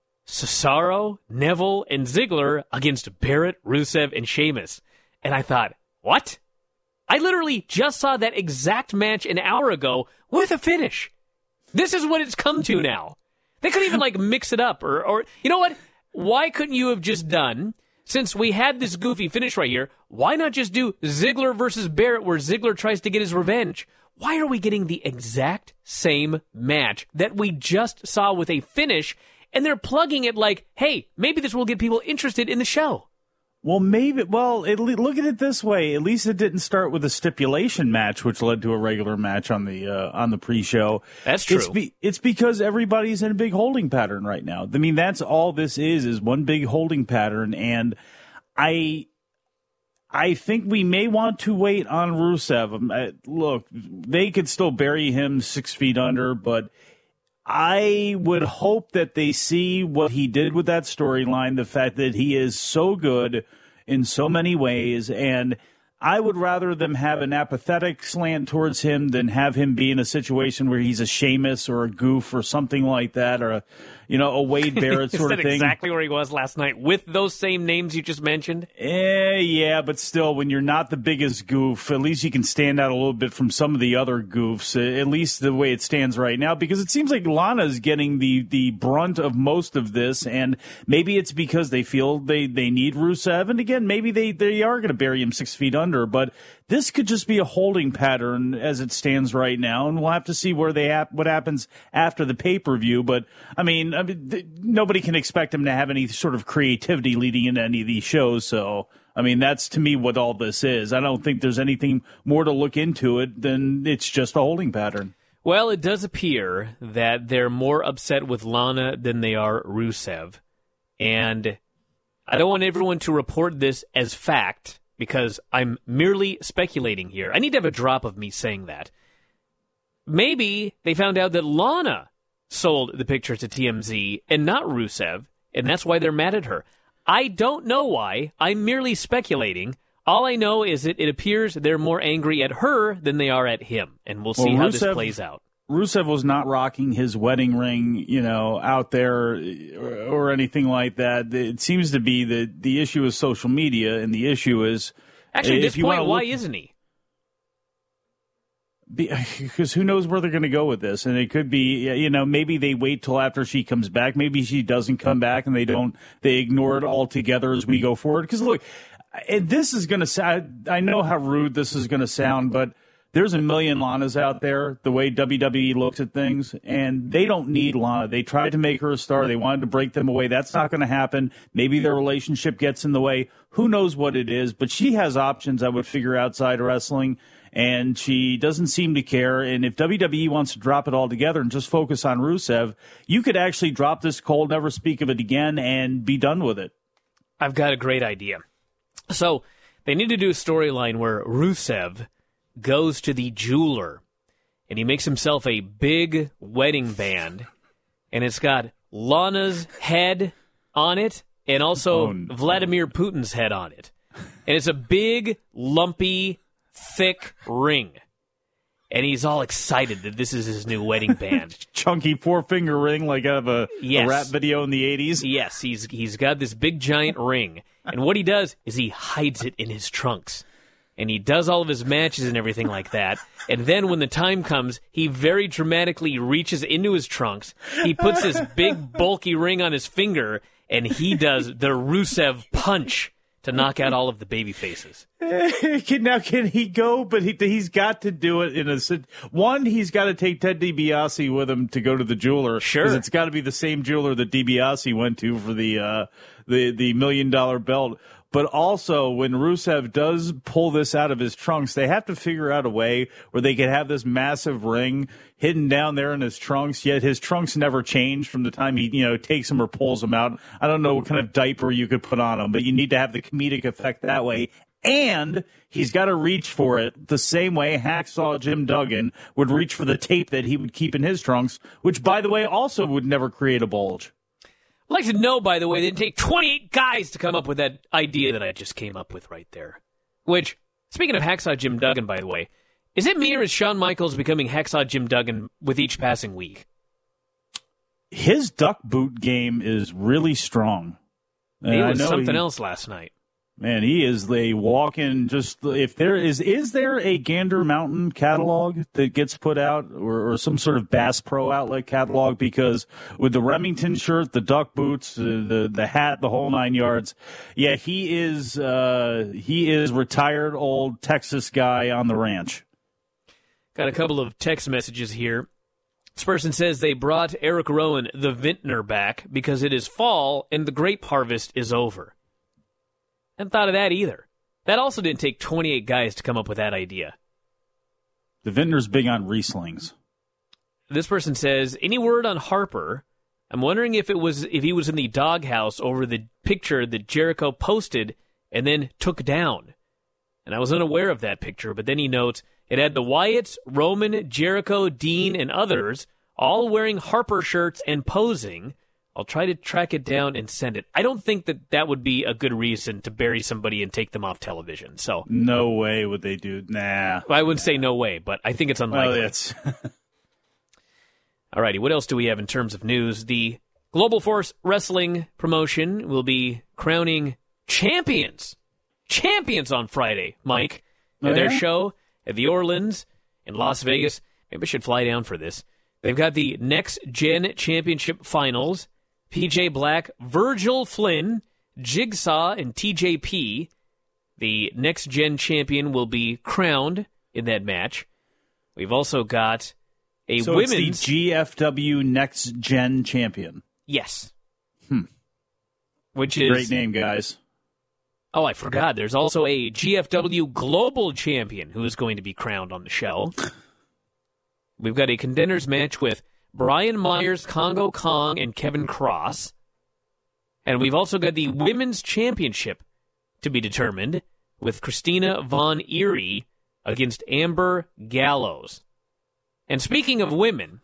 Cesaro, Neville, and Ziggler against Barrett, Rusev, and Sheamus. And I thought, what? I literally just saw that exact match an hour ago with a finish. This is what it's come to now. They couldn't even, like, mix it up. Or, or you know what? Why couldn't you have just done, since we had this goofy finish right here, why not just do Ziggler versus Barrett where Ziggler tries to get his revenge? Why are we getting the exact same match that we just saw with a finish, and they're plugging it like, hey, maybe this will get people interested in the show? Well, maybe. Well, it, look at it this way. At least it didn't start with a stipulation match, which led to a regular match on the uh, on the pre-show. That's true. It's, be, it's because everybody's in a big holding pattern right now. I mean, that's all this is, is one big holding pattern. And I I think we may want to wait on Rusev. Uh, look, they could still bury him six feet under, but I would hope that they see what he did with that storyline, the fact that he is so good in so many ways, and I would rather them have an apathetic slant towards him than have him be in a situation where he's a Sheamus or a Goof or something like that, or a, you know, a Wade Barrett sort of Is that thing. exactly where he was last night with those same names you just mentioned? Eh, yeah, but still, when you're not the biggest goof, at least you can stand out a little bit from some of the other goofs, at least the way it stands right now, because it seems like Lana's getting the, the brunt of most of this, and maybe it's because they feel they, they need Rusev, and again, maybe they, they are going to bury him six feet under, but this could just be a holding pattern as it stands right now, and we'll have to see where they hap- what happens after the pay-per-view, but, I mean, I mean th- nobody can expect him to have any sort of creativity leading into any of these shows, so, I mean, that's to me what all this is. I don't think there's anything more to look into it than it's just a holding pattern. Well, it does appear that they're more upset with Lana than they are Rusev, and I don't want everyone to report this as fact, because I'm merely speculating here. I need to have a drop of me saying that. Maybe they found out that Lana sold the picture to T M Z and not Rusev, and that's why they're mad at her. I don't know why. I'm merely speculating. All I know is that it appears they're more angry at her than they are at him, and we'll see well, how Rusev, this plays out. Rusev was not rocking his wedding ring, you know, out there or, or anything like that. It seems to be that the issue is social media, and the issue is... Actually, at this point, why look, isn't he? Because who knows where they're going to go with this, and it could be, you know, maybe they wait till after she comes back. Maybe she doesn't come back, and they don't, they ignore it altogether as we go forward. Because look, and this is going to sound, I know how rude this is going to sound, but there's a million Lanas out there, the way W W E looks at things, and they don't need Lana. They tried to make her a star. They wanted to break them away. That's not going to happen. Maybe their relationship gets in the way. Who knows what it is, but she has options, I would figure, outside wrestling, and she doesn't seem to care. And if W W E wants to drop it all together and just focus on Rusev, you could actually drop this cold, never speak of it again, and be done with it. I've got a great idea. So they need to do a storyline where Rusev goes to the jeweler, and he makes himself a big wedding band, and it's got Lana's head on it, and also Oh, no. Vladimir Putin's head on it. And it's a big, lumpy, thick ring. And he's all excited that this is his new wedding band. Chunky four-finger ring like out of a, Yes. a rap video in the eighties. Yes, he's he's got this big giant ring. And what he does is he hides it in his trunks. And he does all of his matches and everything like that. And then when the time comes, he very dramatically reaches into his trunks. He puts this big, bulky ring on his finger, and he does the Rusev punch to knock out all of the baby faces. Can- now, can he go? But he, he's got to do it in a... sit- One, he's got to take Ted DiBiase with him to go to the jeweler. Sure. Because it's got to be the same jeweler that DiBiase went to for the, uh, the, the million-dollar belt. But also, when Rusev does pull this out of his trunks, they have to figure out a way where they can have this massive ring hidden down there in his trunks, yet his trunks never change from the time he, you know, takes them or pulls them out. I don't know what kind of diaper you could put on him, but you need to have the comedic effect that way. And he's got to reach for it the same way Hacksaw Jim Duggan would reach for the tape that he would keep in his trunks, which, by the way, also would never create a bulge. I'd like to know, by the way, that it didn't take twenty-eight guys to come up with that idea that I just came up with right there. Which, speaking of Hacksaw Jim Duggan, by the way, is it me or is Shawn Michaels becoming Hacksaw Jim Duggan with each passing week? His duck boot game is really strong. He And I was know something he- else last night. Man, he is a walking. Just if there is, is there a Gander Mountain catalog that gets put out, or, or some sort of Bass Pro Outlet catalog? Because with the Remington shirt, the duck boots, uh, the the hat, the whole nine yards, yeah, he is uh, he is retired old Texas guy on the ranch. Got a couple of text messages here. This person says they brought Eric Rowan the vintner back because it is fall and the grape harvest is over. Hadn't thought of that either. That also didn't take twenty-eight guys to come up with that idea. The vintner's big on Rieslings. This person says, any word on Harper? I'm wondering if it was if he was in the doghouse over the picture that Jericho posted and then took down. And I was unaware of that picture, but then he notes it had the Wyatts, Roman, Jericho, Dean, and others all wearing Harper shirts and posing. I'll try to track it down and send it. I don't think that that would be a good reason to bury somebody and take them off television. So No way would they do. Nah. I wouldn't say no way, but I think it's unlikely. Well, it's All righty, what else do we have in terms of news? The Global Force Wrestling promotion will be crowning champions. Champions on Friday, Mike. Oh, At their yeah? show at the Orleans in Las Vegas. Maybe I should fly down for this. They've got the Next Gen Championship Finals. P J Black, Virgil Flynn, Jigsaw, and T J P. The Next Gen Champion will be crowned in that match. We've also got a so women's... it's the G F W Next Gen Champion. Yes. Hmm. Which is... Great name, guys. Oh, I forgot. There's also a G F W Global Champion who is going to be crowned on the show. We've got a contenders match with Brian Myers, Congo Kong, and Kevin Cross. And we've also got the Women's Championship to be determined with Christina Von Eerie against Amber Gallows. And speaking of women,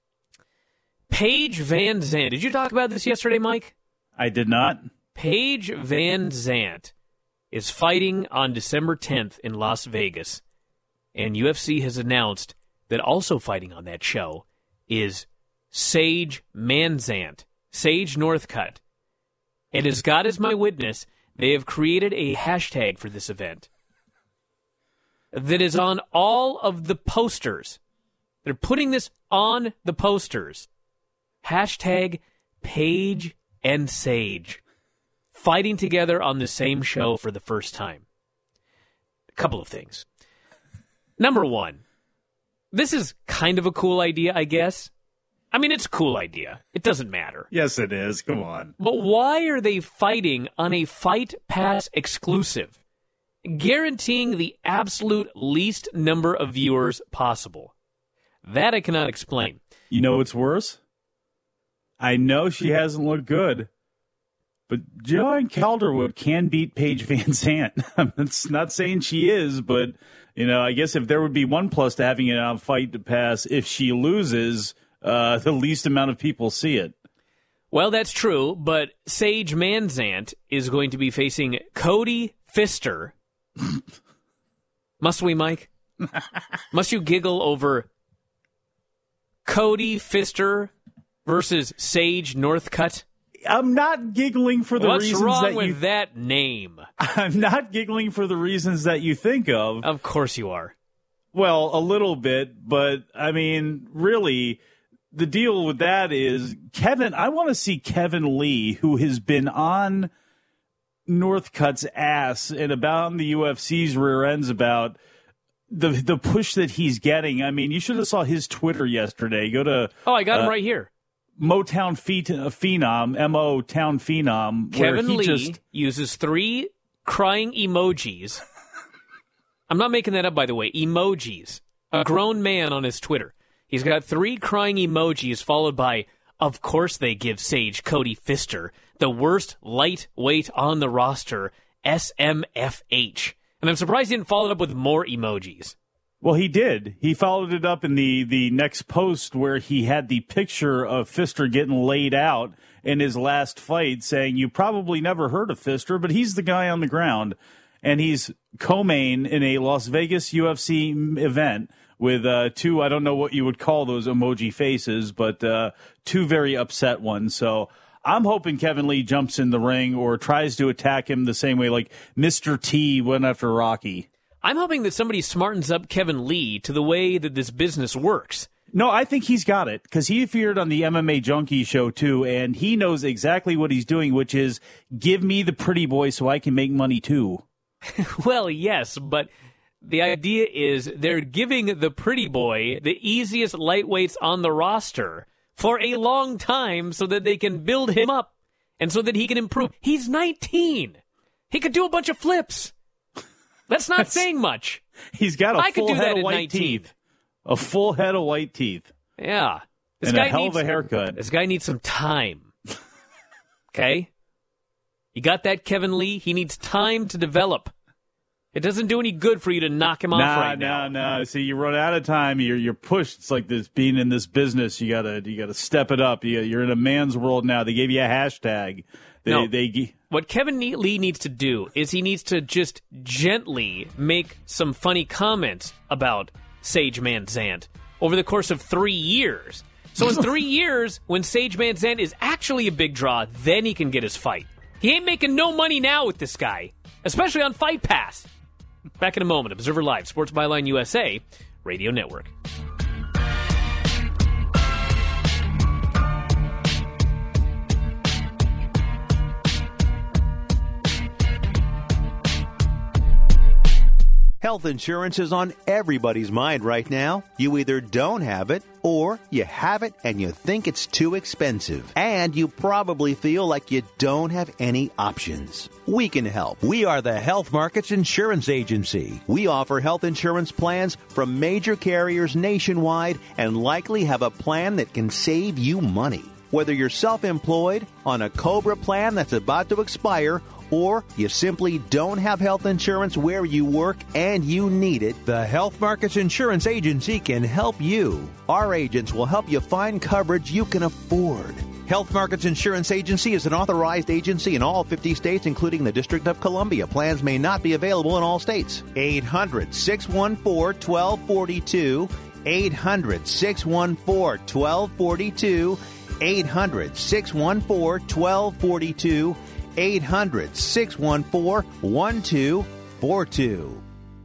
Paige Van Zandt. Did you talk about this yesterday, Mike? I did not. Paige Van Zandt is fighting on December tenth in Las Vegas. And U F C has announced that also fighting on that show is Sage Manzant, Sage Northcutt. And as God is my witness, they have created a hashtag for this event that is on all of the posters. They're putting this on the posters. Hashtag Paige and Sage. Fighting together on the same show for the first time. A couple of things. Number one, this is kind of a cool idea, I guess. I mean, it's a cool idea. It doesn't matter. Yes, it is. Come on. But why are they fighting on a Fight Pass exclusive, guaranteeing the absolute least number of viewers possible? That I cannot explain. You know what's worse? I know she hasn't looked good, but Joanne Calderwood can beat Paige Van Zandt. I'm not saying she is, but, you know, I guess if there would be one plus to having it on Fight Pass, if she loses, uh, the least amount of people see it. Well, that's true, but Sage Manzant is going to be facing Cody Pfister. Must we, Mike? Must you giggle over Cody Pfister versus Sage Northcutt? I'm not giggling for the What's reasons wrong that with you... that name? I'm not giggling for the reasons that you think of. Of course you are. Well, a little bit, but I mean, really, the deal with that is Kevin. I want to see Kevin Lee, who has been on Northcutt's ass and about on the U F C's rear ends about the the push that he's getting. I mean, you should have saw his Twitter yesterday. Go to oh, I got uh, him right here. Motown Phenom, M O Town Phenom. Kevin where he Lee just... uses three crying emojis. I'm not making that up, by the way. Emojis. A grown man on his Twitter. He's got three crying emojis followed by, of course they give Sage Cody Pfister the worst lightweight on the roster, S M F H. And I'm surprised he didn't follow it up with more emojis. Well, he did. He followed it up in the, the next post where he had the picture of Pfister getting laid out in his last fight, saying, you probably never heard of Pfister, but he's the guy on the ground. And he's co-main in a Las Vegas U F C event with uh, two, I don't know what you would call those emoji faces, but uh, two very upset ones. So I'm hoping Kevin Lee jumps in the ring or tries to attack him the same way like Mister T went after Rocky. I'm hoping that somebody smartens up Kevin Lee to the way that this business works. No, I think he's got it because he appeared on the M M A Junkie show too, and he knows exactly what he's doing, which is give me the pretty boy so I can make money too. Well, yes, but the idea is they're giving the pretty boy the easiest lightweights on the roster for a long time so that they can build him up and so that he can improve. He's nineteen. He could do a bunch of flips. That's not That's, saying much. He's got a I full could do head that of white nineteen. teeth. A full head of white teeth. Yeah. This and guy a hell needs, of a haircut. This guy needs some time. Okay? You got that, Kevin Lee? He needs time to develop. It doesn't do any good for you to knock him nah, off right nah, now. Nah, nah. See, you run out of time. You're you're pushed. It's like this being in this business. You gotta you gotta step it up. You, you're in a man's world now. They gave you a hashtag. They, no, they what Kevin Lee needs to do is he needs to just gently make some funny comments about Sage Manzant over the course of three years. So in three years, when Sage Manzant is actually a big draw, then he can get his fight. He ain't making no money now with this guy, especially on Fight Pass. Back in a moment. Observer Live, Sports Byline U S A, Radio Network. Health insurance is on everybody's mind right now. You either don't have it, or you have it and you think it's too expensive. And you probably feel like you don't have any options. We can help. We are the Health Markets Insurance Agency. We offer health insurance plans from major carriers nationwide and likely have a plan that can save you money. Whether you're self-employed, on a COBRA plan that's about to expire, or you simply don't have health insurance where you work and you need it, the Health Markets Insurance Agency can help you. Our agents will help you find coverage you can afford. Health Markets Insurance Agency is an authorized agency in all fifty states, including the District of Columbia. Plans may not be available in all states. eight hundred, six one four, one two four two. eight hundred, six one four, one two four two. eight hundred, six one four, one two four two. eight hundred, six one four, one two four two.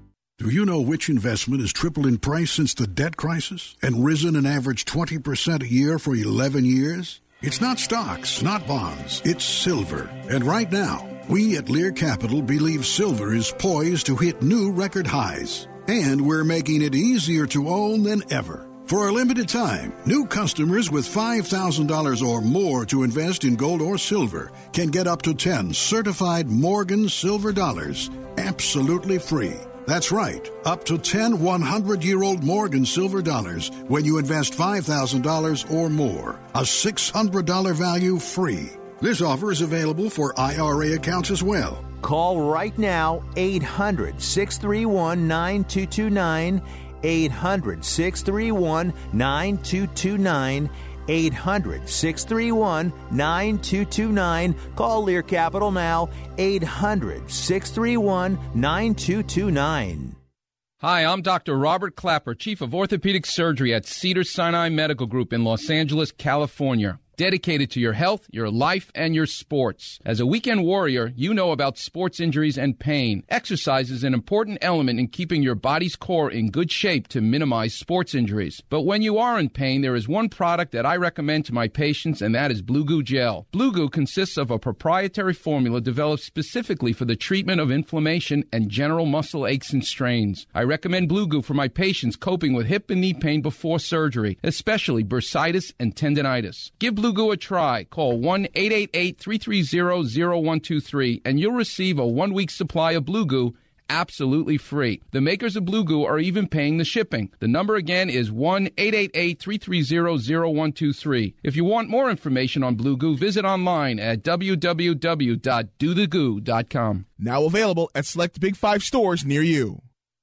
Do you know which investment has tripled in price since the debt crisis and risen an average twenty percent a year for eleven years? It's not stocks, not bonds, it's silver. And right now, we at Lear Capital believe silver is poised to hit new record highs. And we're making it easier to own than ever. For a limited time, new customers with five thousand dollars or more to invest in gold or silver can get up to ten certified Morgan silver dollars absolutely free. That's right, up to ten hundred-year-old Morgan silver dollars when you invest five thousand dollars or more. A six hundred dollars value free. This offer is available for I R A accounts as well. Call right now, eight hundred, six three one, nine two two nine. eight hundred, six three one, nine two two nine. eight hundred, six three one, nine two two nine. Call Lear Capital now, eight hundred, six three one, nine two two nine. Hi, I'm Doctor Robert Clapper, Chief of Orthopedic Surgery at Cedars-Sinai Medical Group in Los Angeles, California. Dedicated to your health, your life, and your sports. As a weekend warrior, you know about sports injuries and pain. Exercise is an important element in keeping your body's core in good shape to minimize sports injuries. But when you are in pain, there is one product that I recommend to my patients, and that is Blue Goo Gel. Blue Goo consists of a proprietary formula developed specifically for the treatment of inflammation and general muscle aches and strains. I recommend Blue Goo for my patients coping with hip and knee pain before surgery, especially bursitis and tendinitis. Give Blue Blue Goo a try. Call one eight eight eight, three three zero, zero one two three and you'll receive a one-week supply of Blue Goo absolutely free. The makers of Blue Goo are even paying the shipping. The number again is one eight eight eight, three three zero, zero one two three. If you want more information on Blue Goo, visit online at w w w dot do the goo dot com. Now available at select Big Five stores near you.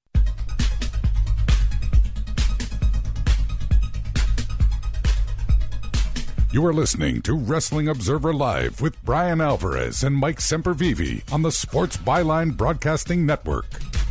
You are listening to Wrestling Observer Live with Brian Alvarez and Mike Sempervive on the Sports Byline Broadcasting Network.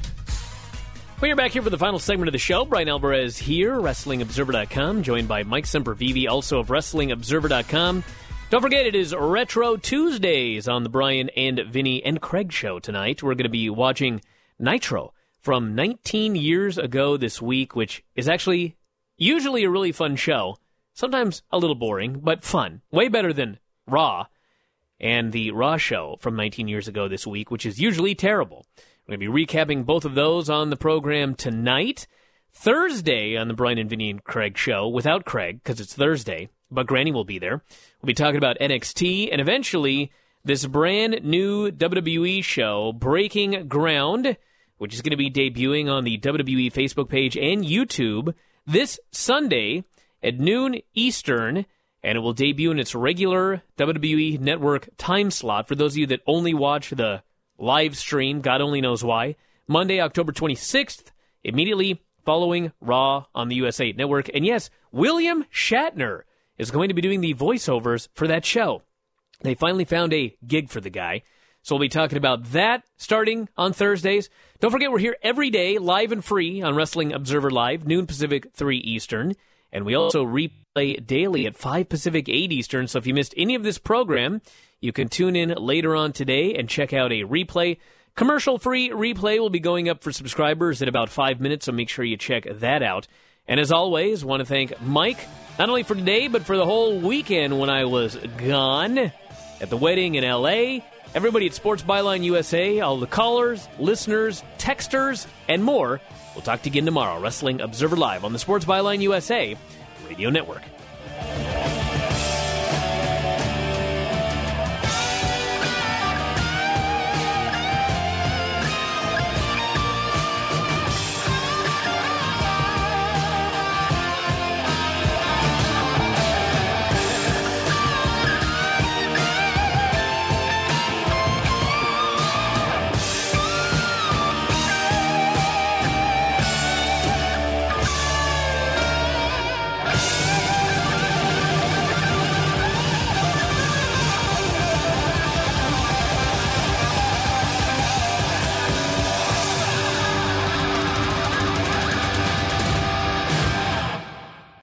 We are back here for the final segment of the show. Brian Alvarez here, Wrestling Observer dot com, joined by Mike Sempervive, also of Wrestling Observer dot com. Don't forget, it is Retro Tuesdays on the Brian and Vinny and Craig show tonight. We're going to be watching Nitro from nineteen years ago this week, which is actually usually a really fun show. Sometimes a little boring, but fun. Way better than Raw and the Raw show from nineteen years ago this week, which is usually terrible. We're going to be recapping both of those on the program tonight. Thursday on the Brian and Vinny and Craig show, without Craig, because it's Thursday, but Granny will be there. We'll be talking about N X T and eventually this brand new W W E show, Breaking Ground, which is going to be debuting on the W W E Facebook page and YouTube this Sunday at noon Eastern, and it will debut in its regular W W E Network time slot. For those of you that only watch the live stream, God only knows why, Monday, October twenty-sixth, immediately following Raw on the U S A Network. And yes, William Shatner is going to be doing the voiceovers for that show. They finally found a gig for the guy. So we'll be talking about that starting on Thursdays. Don't forget, we're here every day, live and free on Wrestling Observer Live, noon Pacific, three Eastern. And we also replay daily at five Pacific, eight Eastern. So if you missed any of this program, you can tune in later on today and check out a replay. Commercial-free replay will be going up for subscribers in about five minutes, so make sure you check that out. And as always, want to thank Mike, not only for today, but for the whole weekend when I was gone at the wedding in L A, everybody at Sports Byline U S A, all the callers, listeners, texters, and more. We'll talk to you again tomorrow. Wrestling Observer Live on the Sports Byline U S A Radio Network.